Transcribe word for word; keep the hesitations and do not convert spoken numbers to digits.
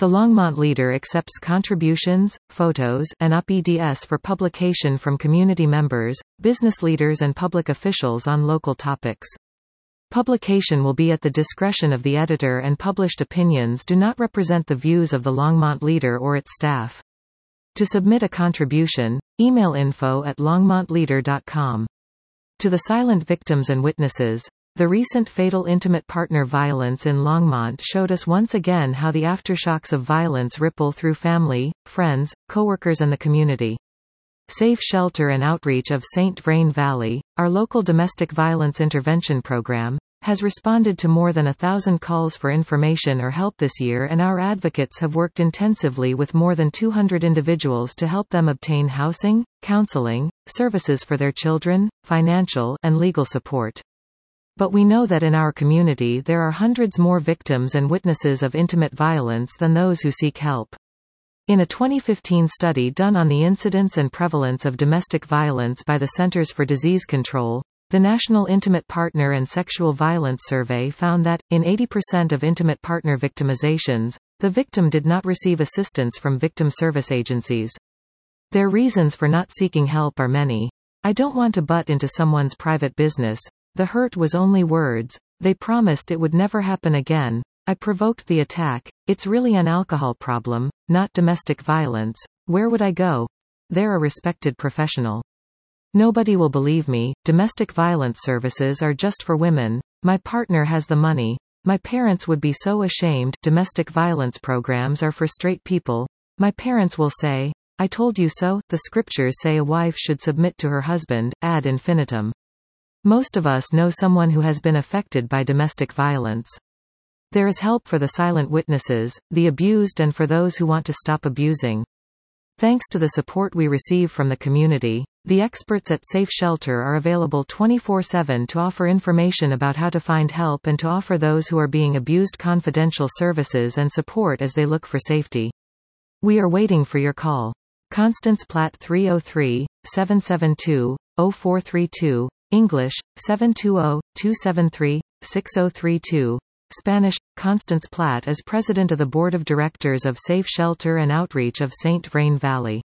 The Longmont Leader accepts contributions, photos, and U P E D S for publication from community members, business leaders and public officials on local topics. Publication will be at the discretion of the editor, and published opinions do not represent the views of the Longmont Leader or its staff. To submit a contribution, email info at longmont leader dot com. To the silent victims and witnesses, the recent fatal intimate partner violence in Longmont showed us once again how the aftershocks of violence ripple through family, friends, coworkers and the community. Safe Shelter and Outreach of Saint Vrain Valley, our local domestic violence intervention program, has responded to more than a thousand calls for information or help this year, and our advocates have worked intensively with more than two hundred individuals to help them obtain housing, counseling, services for their children, financial, and legal support. But we know that in our community there are hundreds more victims and witnesses of intimate violence than those who seek help. In a twenty fifteen study done on the incidence and prevalence of domestic violence by the Centers for Disease Control, the National Intimate Partner and Sexual Violence Survey found that, in eighty percent of intimate partner victimizations, the victim did not receive assistance from victim service agencies. Their reasons for not seeking help are many. I don't want to butt into someone's private business. The hurt was only words. They promised it would never happen again. I provoked the attack. It's really an alcohol problem, not domestic violence. Where would I go? They're a respected professional. Nobody will believe me. Domestic violence services are just for women. My partner has the money. My parents would be so ashamed. Domestic violence programs are for straight people. My parents will say, I told you so. The scriptures say a wife should submit to her husband, ad infinitum. Most of us know someone who has been affected by domestic violence. There is help for the silent witnesses, the abused, and for those who want to stop abusing. Thanks to the support we receive from the community, the experts at Safe Shelter are available twenty-four seven to offer information about how to find help and to offer those who are being abused confidential services and support as they look for safety. We are waiting for your call. Constance Platt three oh three, seven seven two, oh four three two, English, seven two zero, two seven three, six zero three two. Spanish. Constance Platt is president of the board of directors of Safe Shelter and Outreach of Saint Vrain Valley.